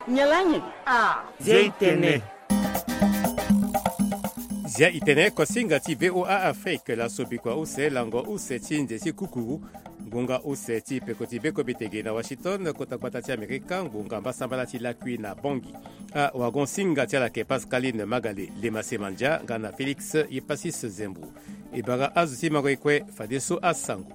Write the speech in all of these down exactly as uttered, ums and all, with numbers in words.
Nyalanyi. Ah. Zeitene. Zia itene kosinga ti V O A Afrique la sobikwa use lango use chinde si kukuru ngunga use ti pekoti beko bitege na Washington kota kwata ti Amerika ngunga mbasambala ti lakui na bongi a wagon singa ti la ke Pascaline Magale Lema Semanja ngana Felix Ipasis Zembu ibara azuti magoikwe fadeso asango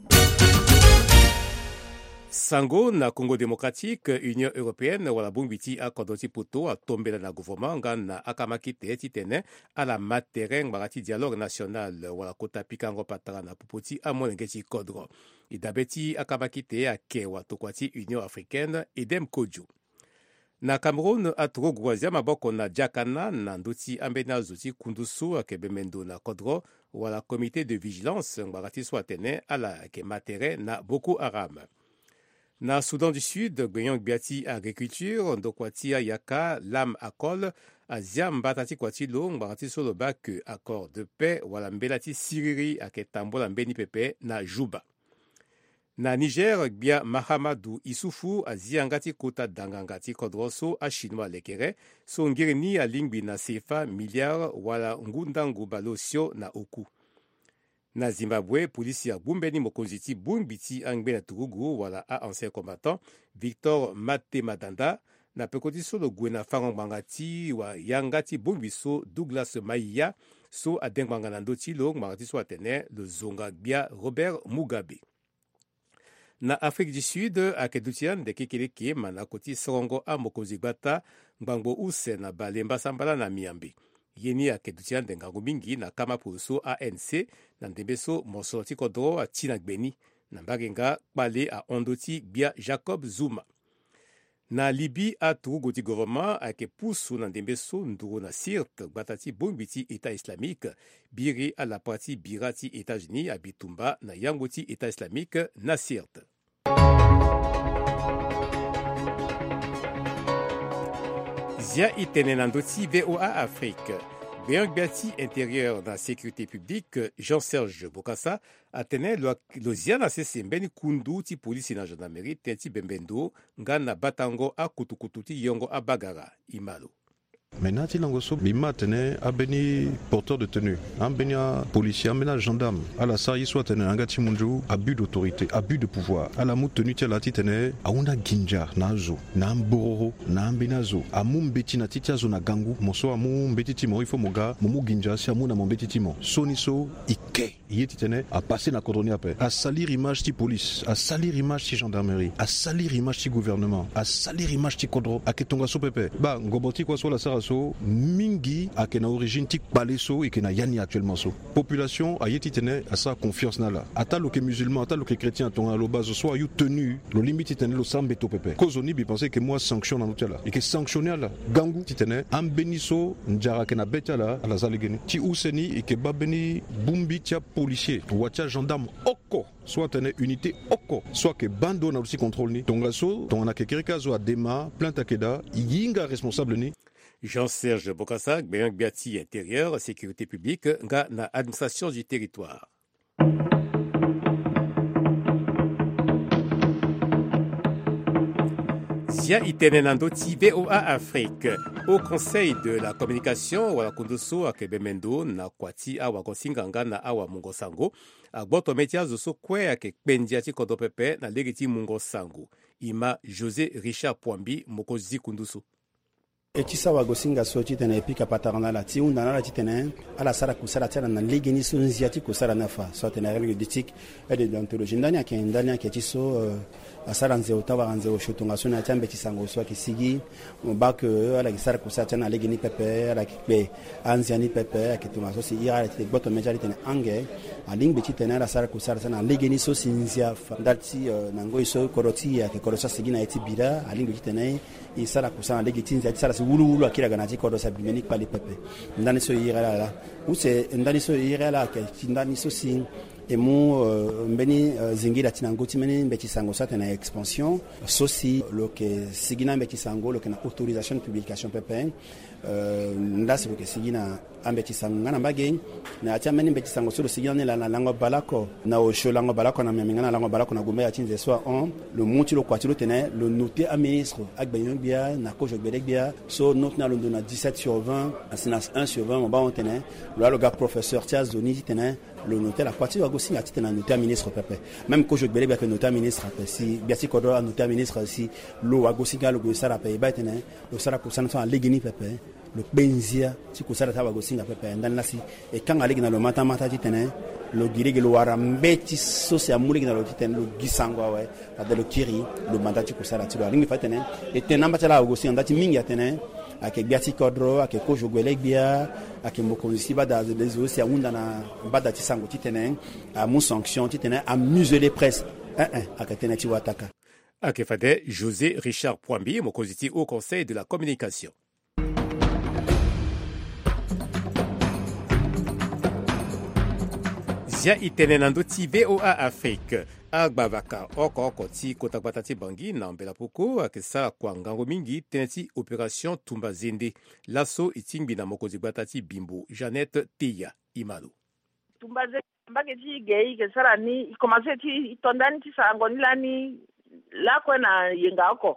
Sango na Congo démocratique, Union européenne wala bumbiti a kodoti poto a tombela na gouvernement ngana akamakite titene a la matereng barati dialogue national wala kota pikango patara na pupoti a monengeti kodro. Idabeti akamakite a kewa tokwati Union africaine edem koju. Na Cameroun aturo gwazia maboko na jakana na ndoti ambena zuti kundusu akebemendo na kodro wala comité de vigilance barati swatene a la ke matere na Boko Haram. Na Soudan du Sud, Gbenyang Biati Agriculture, Ndokwatia Yaka, Lam Akol, Azia Mbatati Kwatilo, Mbarati Soloba que accord de paix, wala Mbelati Siriri Aketambola Mbeni Pepe, na Juba. Na Niger, Gbia Mahamadou Issoufou, Azia Ngati Kota Dangangati Kodroso, a Chinois Lekere, so Ngirini a Lingbi na Sefa, Milliard, wala Ngundangu Balosio na Oku. Na Zimbabwe, polisi ya bumbeni mokonziti bumbiti angbe na turugu wala a ancien combattant Victor Matemadanda na pekoti solo gwena farong mangati wa yangati bumbiso Douglas Maiya so adengwanga na ndoti lo mangati so atene le zonga bia Robert Mugabe. Na Afrique du Sud, akedutian de kekeleke manakoti sorongo a mokonzi gbata ngbango use na balemba sambala na Miambi. Yeni a kedutian de ngango mingi na kama pulso A N C na ndembeso monsoloti kodro a Tina Gbeni na mbagenga kpale a ondoti bia Jacob Zuma. Na Libye a turugoti gouvernement a ke pusu na ndembeso nduro na Sirte batati bombiti État islamique biri a la partie birati États-Unis a Bitumba na yangoti État islamique na Sirte. Zia itene nandoti V O A Afrique. Béang Biati intérieur dans la sécurité publique, Jean-Serge Bokassa, atene lo zia na sese mbeni kundu ti polisi na gendarmerie tenti bembendo ngana batango a kutukutu ti yongo a bagara imalo. Maintenant, il y a bima tene abeni porteur de tenue, abeni policier, abeni gendarme. À la salle, il soit tene angati munju abus d'autorité, abus de pouvoir. À la mou tenue tia la titene auna ginja nazo, na mbororo, na ambenazo. Amu mbeti na titia zo na gangu, moso amu mbeti timo il faut moga, momu ginja si amu na mbeti timo. Soniso ike. Yeti tene a passer na cordonnier après. A salir image ti police, a salir image ti gendarmerie, a salir image ti gouvernement, a salir image ti kodro, a ketonga so pepe. Ba ngoboti kwa so la sara so mingi a kena origine tik baleso et kena yani actuellement so population a yeti tene a sa confiance na la ata lo ke musulman ata lo ke chrétien tonga lo base so ayu tenu lo limite tene lo sambe to pepe kozoni bi penser que moi sanction na nutela et que sanctionner la gangu titene am beniso njara kena betala ala zaligeni ti useni et que babeni bumbi tia policier wacha gendarme oko soit tene unité oko soit que bando na aussi contrôle ni tonga so tonga na ke kerikazo a dema plainte akeda yinga responsable ni. Jean-Serge Bokassa, Béang Biati intérieur, sécurité publique, nga na administration du territoire. Zia itenenando ti V O A Afrique. Au Conseil de la communication, wala kunduso akebemendo na kwati awa konsinganga na awa mungo sango. Agboto metia zoso kwe ake pendia ti kodo pepe na legiti mungo sango. Ima José Richard Poambi mokozi kunduso. Eti sawa gosinga so titene epika patarana la ti unda na titene ala sara kusara tena na ligini so nziati kusara nafa so tena règle d'éthique et de déontologie ndani yake ndani yake ti so asara nze utawa nze oshutunga so na tambe ti sango so kisigi mbak ala kisara kusara tena ligini pepe ala kipe anziani pepe akitunga so si ira ti gboto meja titene ange aling beti tena ala sara kusara tena ligini so sinzia ndati nango iso koroti ya ke korosa sigina eti bira aling beti tena isara kusara ligiti nziati sara wulu wulu akira ganati kodo sa bimeni pali pepe ndani so yira la use ndani so yira la ke ndani so sin et mu uh, mbeni uh, zingira tinanguti meni mbeti sango sa tena expansion sosi lo ke sigina mbeti sango lo ke na autorisation de publication pepe uh, ndasi lo ke sigina ambeti sango ngana mbage na atia meni mbeti sango solo sigina ne la na lango balako na osho lango balako na mengana lango balako na gombe ya tinze soit on le monti lo kwati lo tena le noté à ministre ak benyon bia na ko jobelek bia so note na lo na dix-sept sur vingt asina un sur vingt on ba on tena lo le gars professeur tia zoni tena le notaire la partie va aussi la un notaire ministre papa même que je belé bien que notaire ministre si bien si kodo notaire ministre si lo agosi ga lo sara pa ba tena lo sara ko sana fa legini papa le benzia si ko sara ta agosi ga papa ndana si e kan alegi na lo mata mata tena lo girege lo wara mbeti so se amulegi na lo tena lo gisangwa ouais da lo kiri lo mandati ko sara ti lo ringi fa tena e tena mbata agosi ndati mingi tena ake biati kodro ake ko jogwelek bia ake mokonisi bada des aussi a unda na bada ti sango ti tenen a mon sanction ti tenen a museler presse un un ake tenen ti wataka ake fade José Richard Poambi mokonisi au conseil de la communication. Zia itenenando ti V O A Afrique agbavaka oko oko ti kotakwata ti bangi na mbela poko akesa kwa ngango mingi teneti opération Tumba Zende laso itingbi na mokozi gbata ti Bimbo Jeannette Teya Imalo. Tumba Zende mbage ti gei ke sara ni i commencer ti itondani ti sango ni lani la ko na yenga oko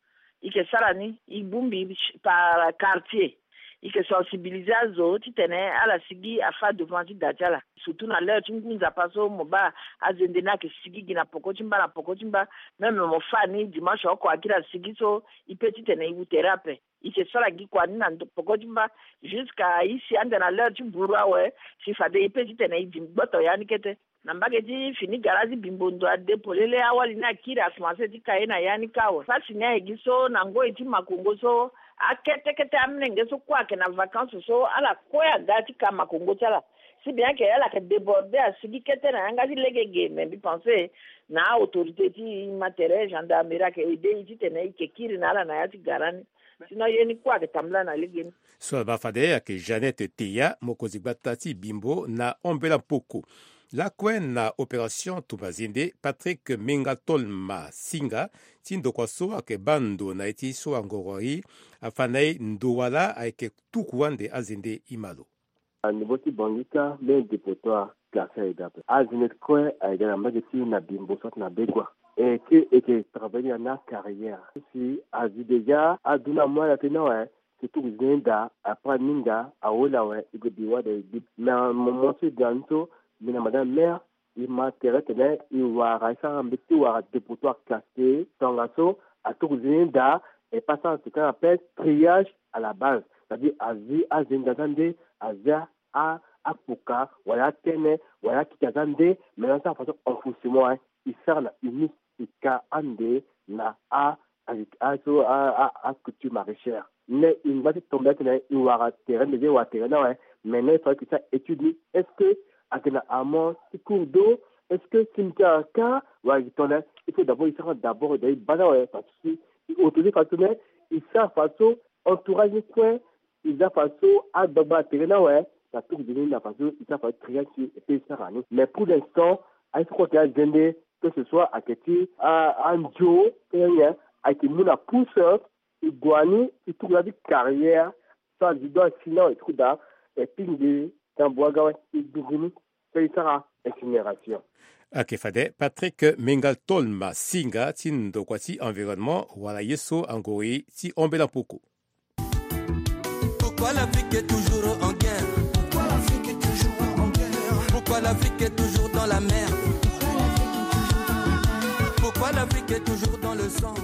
ike sara ni i bumbi par quartier ike sensibiliser zo ti tene ala sigi afa devant ti dajala surtout na l'heure tungunza paso moba azende na ke sigi gina poko timba na poko timba même mo fani dimanche oko akira sigi so ipeti tene i thérapie ike sala gi kwa ni na poko timba jusqu'à ici ande na l'heure timburwa we si fade ipeti tene i dimboto yani kete na mbage ti fini garazi bimbondo ade polele awali na kira commencer ti kaena yani kawo fasi na egiso na ngo eti makongo so akete kete amnenge so kwa ke na vacances so ala koya gati kama kongo tala si bien que elle a que débordé à ce qui était na ngati legege mais bi penser na autorité ti matériel gendarmerie que aider ti tene ke kiri na ala na yati garani sinon yeni kwa ke tamla na legeni so ba fade ke Jeannette Teya mokozi batati Bimbo na ombela poko la kwen na opération Tumba Zende Patrick Mengatolma Singa tindo kwa so ake bando na eti so angoroi afanai ndowala ake tukuande azende Imalo. Niboti bangika le dépotoir classé d'après. Azine kwe aigana mageti na Bimbo sot na begwa. Et que et que travailler na carrière. Si azideja aduna moya tena ouais c'est tout zenda après ninga aola ouais igo biwa de na moment se ganto mina madame mère il m'a terre il va raisa ambiti wa dépotoir classé tangaso à tout zenda et passant ce qu'on appelle triage à la base. C'est-à-dire azi azindazande azia a apuka wala tene wala kitazande mais dans sa façon enfoncement il sert la unique ika ande na a avec aso a a coutume maraîchère ne il va tomber tene il va terrain de wa terrain ouais mais il faut que ça étudie est-ce que akena amont si cours d'eau est-ce que cimetière ka wa tone il faut d'abord il sera d'abord des bana ouais parce que autorisé façon il sert façon entourage coin il a façon à baba terrain ouais ça tout donner la façon il a fait trier et ça rani mais pour l'instant il faut que agende que ce soit à Keti à Anjo rien à qui nous la pousse et guani et toute la vie carrière ça du doigt sinon et tout là et puis de tamboaga et duguni c'est ça incinération. Akefade Patrick Mengatolma Singa tindo kwati environnement wala yeso angoi ti ombela poko. Pourquoi l'Afrique est toujours en guerre? Pourquoi l'Afrique est toujours en guerre? Pourquoi l'Afrique est toujours dans la mer? Pourquoi l'Afrique est toujours dans le sang?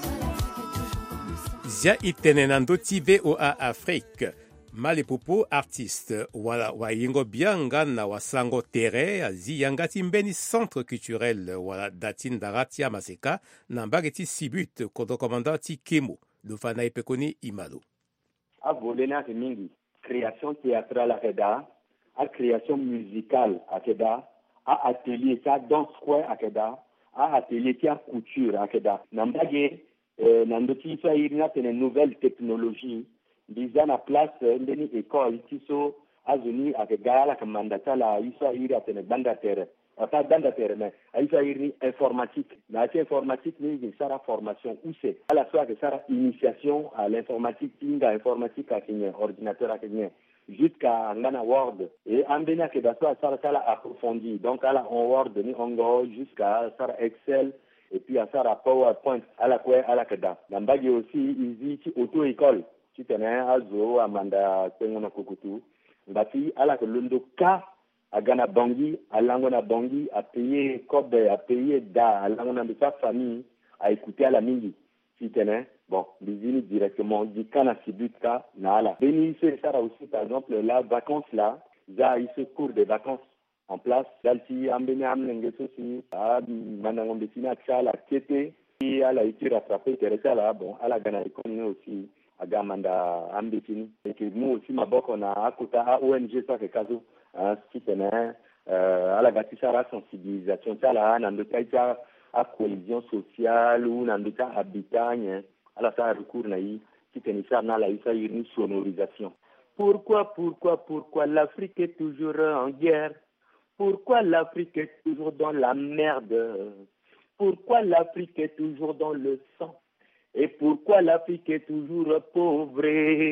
Zia itenenando ti V O A Afrique. Malepopo artiste wala wayingo bianga na wasango tere azi yangati mbeni centre culturel wala datin daratia maseka na mbageti sibut kodo commandant Kemo le fana ipekoni Imalo. A volena ke mingi création théâtrale à Keda, à création musicale à Keda, à atelier ça danse quoi à Keda, à atelier qui a couture à Keda. Nambage euh, nandoti ça irina tene nouvelle technologie déjà na place ndeni école tiso azuni avec gala kamandata la isa ira tene banda terre ata danda terme aisa iri informatique na ci informatique ni qui sera formation ou c'est à la fois que sera initiation à l'informatique tinga informatique à kinye ordinateur à kinye jusqu'à ngana word et ambena que d'asso sera sala approfondi donc à la en word ni ongo jusqu'à sera excel et puis à sera powerpoint à la quoi à la keda nambagi aussi ici ci auto école ci tena azo amanda tengona kukutu ngati à la que londo ka à Ghana Bangui, à Langona Bangui, à payer Kobe, à payer Da, à Langona de sa famille, à écouter à la Mingi. Si tenez, bon, bisous directement, dit Kana Sibutka, Nala. Bénissez, ça aussi, par exemple, la vacances là, ça, il se court des vacances en place. Dalsi, Ambene Amnenge Sosi, à Manangon Bessina, Tchala, Kété, et à la été rattrapée, Teresa là, bon, à la Ghana Économie aussi, à Gamanda Ambetini. Et que nous aussi, ma boc, on a à côté à O N G, ça, que Kazo. Hein, si tenait euh, à la bâtisseur à sensibilisation, ça là, dans le cas à cohésion sociale ou dans le cas habitat, à la ça recours naï, si tenait ça dans la une sonorisation. Pourquoi, pourquoi, pourquoi l'Afrique est toujours en guerre? Pourquoi l'Afrique est toujours dans la merde? Pourquoi l'Afrique est toujours dans le sang? Et pourquoi l'Afrique est toujours pauvre?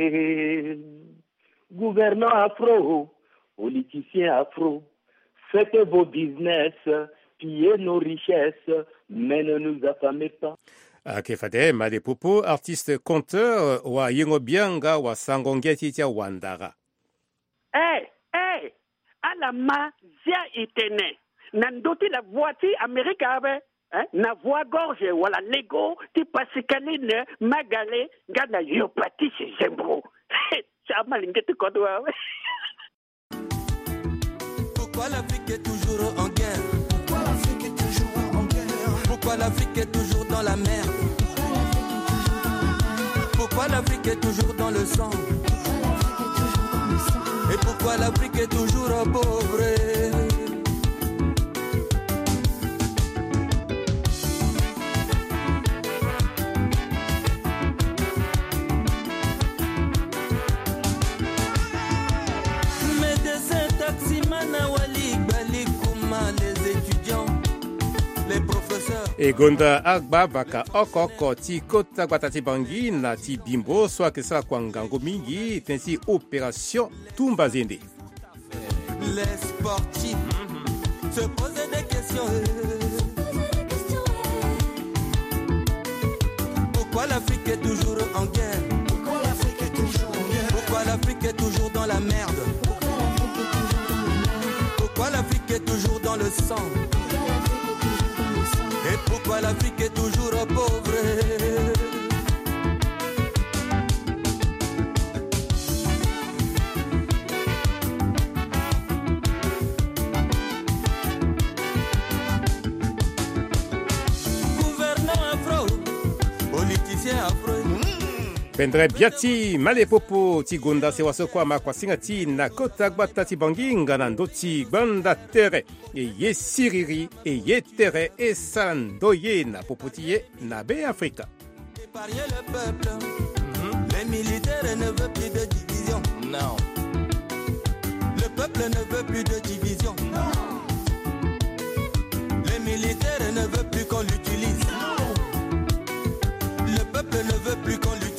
Gouvernants afro, politiciens afro, faites vos business, pillez nos richesses, mais ne nous affamez pas. Kefade Made Popo, artiste conteur wa Yengo Bianga wa Sangongeti tia Wandara. Eh, eh, alama zia itene. Nandoti la voiture américaine, hein, na voix gorge wala lego ti pasikaline magale ngana yopati zembro. Chama lingete kodwa. Pourquoi l'Afrique est toujours en guerre? Pourquoi l'Afrique est toujours en guerre? Pourquoi l'Afrique est toujours dans la merde? Pourquoi l'Afrique est toujours dans le sang? Et pourquoi l'Afrique est toujours pauvre? E gonda agba baka okoko ti kota guatati bangi na ti bimbo soit que ça kwa ngango mingi tensi opération Tumba Zende. Les sportifs mm-hmm. se poser des questions. Pourquoi l'Afrique est toujours en guerre? Pourquoi l'Afrique est toujours en guerre? Pourquoi l'Afrique est toujours dans la merde? Pourquoi l'Afrique est toujours dans le sang? Et pourquoi l'Afrique est toujours pauvre? Gouvernant afro, politicien afro. Pendre biati Made Popo ti gonda se waso kwa makwa singati na kota gbata ti banginga na ndoti gbanda tere e ye siriri e ye tere e sandoye na popotiye na be Afrika. Épargner le peuple, mm-hmm. Les militaires ne veulent plus de division. Non. Le peuple ne veut plus de division. Non. Les militaires ne veulent plus qu'on l'utilise. Non. Le peuple ne veut plus qu'on l'utilise.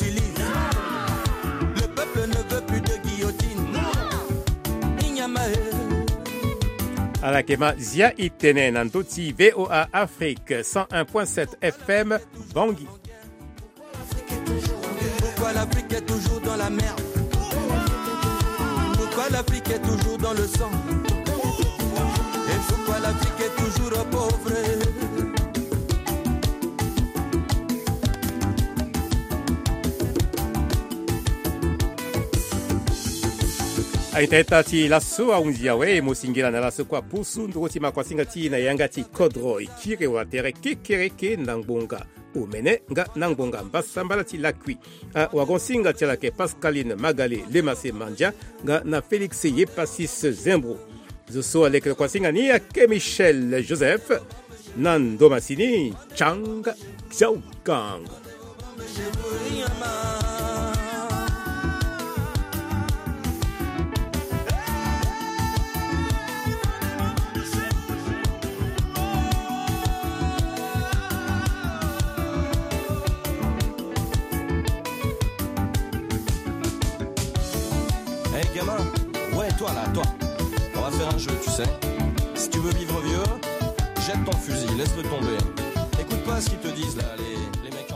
À la Kema Zia Itene Nandoti V O A Afrique cent un point sept F M Bangui. Pourquoi l'Afrique est toujours dans la merde? Pourquoi l'Afrique est toujours dans le sang? Et pourquoi l'Afrique est toujours pauvre? Aiteta ti laso a unzia we mosingira na laso kwa pusu ndoti makwasinga ti na yanga ti kodro ikire wa tere kekereke nangbonga umene nga nangbonga mbasambala ti lakwi a wagonsinga ti la ke Pascaline Magale Lemase Mandia nga na Félix Yepasis Zembro zoso alek kwasinga ni ya ke Michel Joseph Nando Masini Chang Xiaogang. Hé hey, gamin, ouais toi là, toi. On va faire un jeu, tu sais. Si tu veux vivre vieux, jette ton fusil, laisse-le tomber. Écoute pas ce qu'ils te disent là, les, les mecs.